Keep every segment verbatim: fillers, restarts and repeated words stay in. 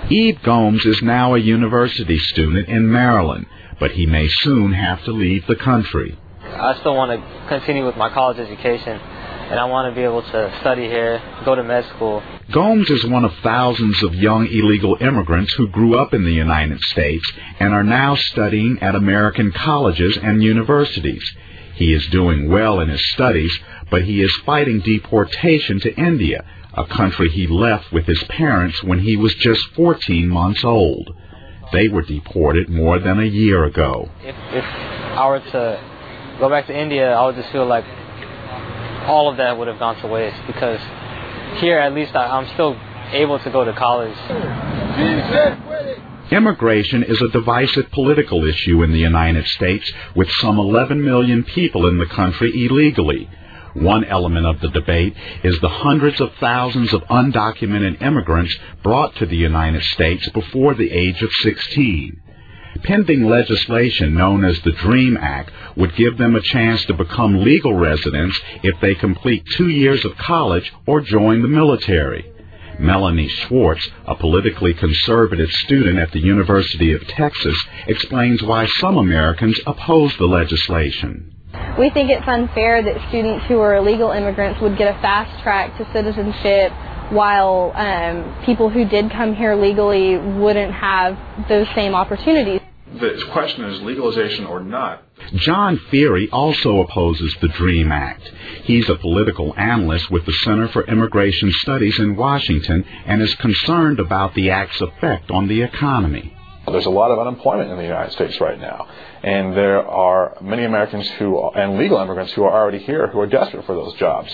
Eve Gomes is now a university student in Maryland, but he may soon have to leave the country. I still want to continue with my college education, and I want to be able to study here, go to med school. Gomes is one of thousands of young illegal immigrants who grew up in the United States and are now studying at American colleges and universities. He is doing well in his studies, but he is fighting deportation to India, a country he left with his parents when he was just fourteen months old. They were deported more than a year ago. If, if I were to go back to India, I would just feel like all of that would have gone to waste, because here at least I, I'm still able to go to college. Immigration is a divisive political issue in the United States, with some eleven million people in the country illegally. One element of the debate is the hundreds of thousands of undocumented immigrants brought to the United States before the age of sixteen. Pending legislation known as the DREAM Act would give them a chance to become legal residents if they complete two years of college or join the military. Melanie Schwartz, a politically conservative student at the University of Texas, explains why some Americans oppose the legislation. We think it's unfair that students who are illegal immigrants would get a fast track to citizenship, while um, people who did come here legally wouldn't have those same opportunities. The question is legalization or not. John Feary also opposes the DREAM Act. He's a political analyst with the Center for Immigration Studies in Washington and is concerned about the act's effect on the economy. There's a lot of unemployment in the United States right now, and there are many Americans who and legal immigrants who are already here who are desperate for those jobs.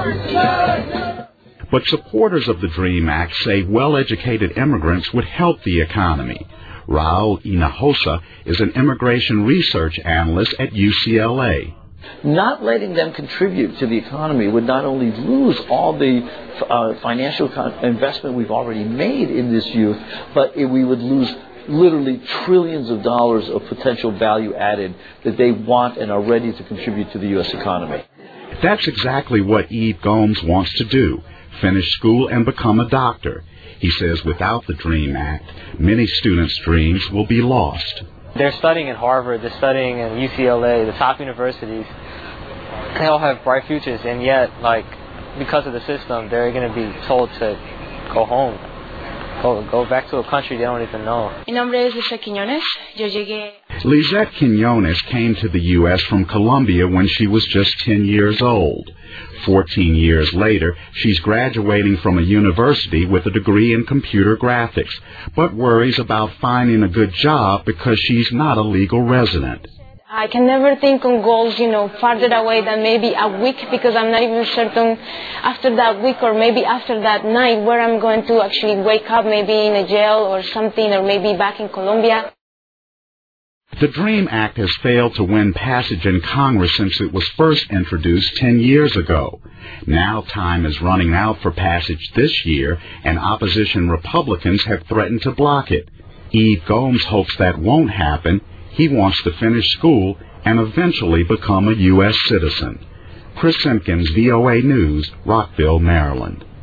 But supporters of the DREAM Act say well-educated immigrants would help the economy. Raul Hinojosa is an immigration research analyst at U C L A. Not letting them contribute to the economy would not only lose all the uh, financial investment we've already made in this youth, but it, we would lose literally trillions of dollars of potential value added that they want and are ready to contribute to the U S economy. That's exactly what Eve Gomes wants to do, finish school and become a doctor. He says without the DREAM Act, many students' dreams will be lost. They're studying at Harvard, they're studying at U C L A, the top universities. They all have bright futures, and yet, like, because of the system, they're going to be told to go home. Go, go back to a country they don't even know. Mi nombre es Lizette Quiñones. Yo llegué. Lizette Quiñones came to the U S from Colombia when she was just ten years old. Fourteen years later, she's graduating from a university with a degree in computer graphics, but worries about finding a good job because she's not a legal resident. I can never think on goals, you know, farther away than maybe a week, because I'm not even certain after that week or maybe after that night where I'm going to actually wake up, maybe in a jail or something, or maybe back in Colombia. The DREAM Act has failed to win passage in Congress since it was first introduced ten years ago. Now time is running out for passage this year, and opposition Republicans have threatened to block it. Eve Gomes hopes that won't happen. He wants to finish school and eventually become a U S citizen. Chris Simpkins, V O A News, Rockville, Maryland.